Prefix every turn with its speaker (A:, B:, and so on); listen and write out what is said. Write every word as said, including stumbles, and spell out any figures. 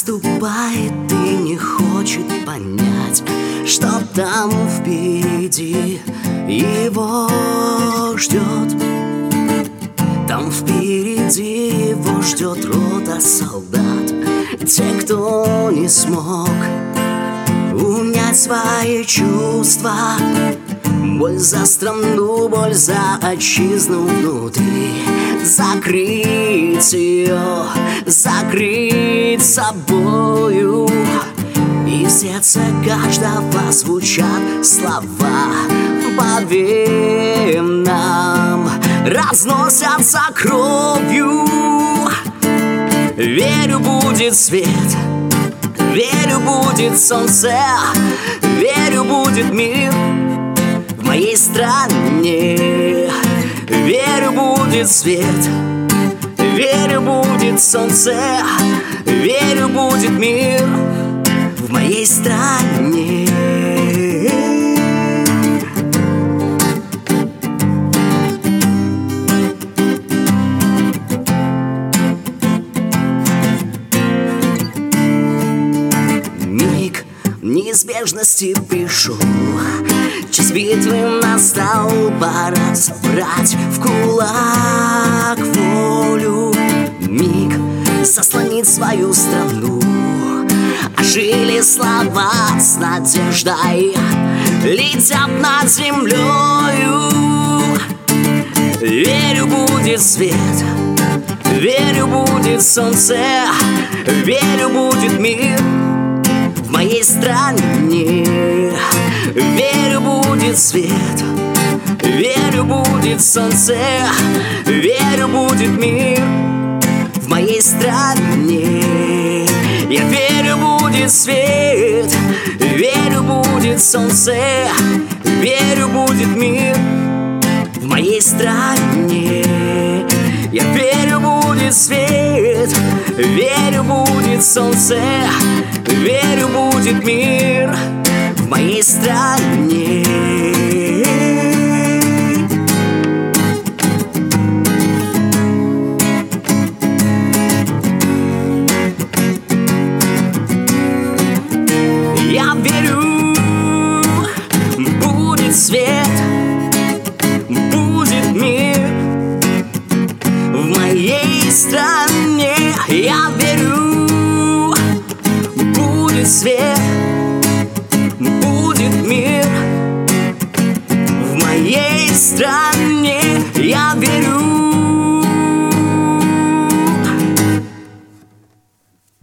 A: отступает и не хочет понять, что там впереди его ждет. Там впереди его ждет рота солдат, те, кто не смог унять свои чувства. Боль за страну, боль за отчизну внутри. Закрыть ее, закрыть собою. И в сердце каждого звучат слова. Поверь нам, разносятся кровью. Верю, будет свет, верю, будет солнце, верю, будет мир в моей стране. Верю, будет свет, верю, будет солнце, верю, будет мир в моей стране. Миг неизбежности пишу, час битвы настал, пора собрать в кулак волю. Миг заслонит свою страну, ожили слова с надеждой, летят над землею. Верю, будет свет, верю, будет солнце, верю, будет мир в моей стране. Верю, будет свет, верю, будет солнце, верю, будет мир в моей стране. Я верю, будет свет, верю, будет солнце, верю, будет мир в моей стране. Я верю, будет свет, верю, будет солнце, верю, будет мир в моей стране. Я верю, будет свет, будет мир в моей стране. Я верю, будет свет, будет мир в моей стране. Я верю.